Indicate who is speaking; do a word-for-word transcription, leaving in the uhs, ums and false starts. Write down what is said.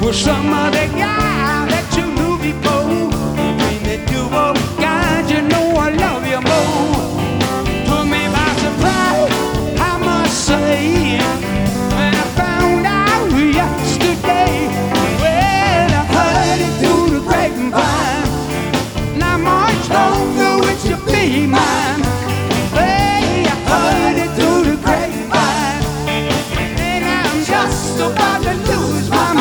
Speaker 1: for some other guy that you knew before. Between the two of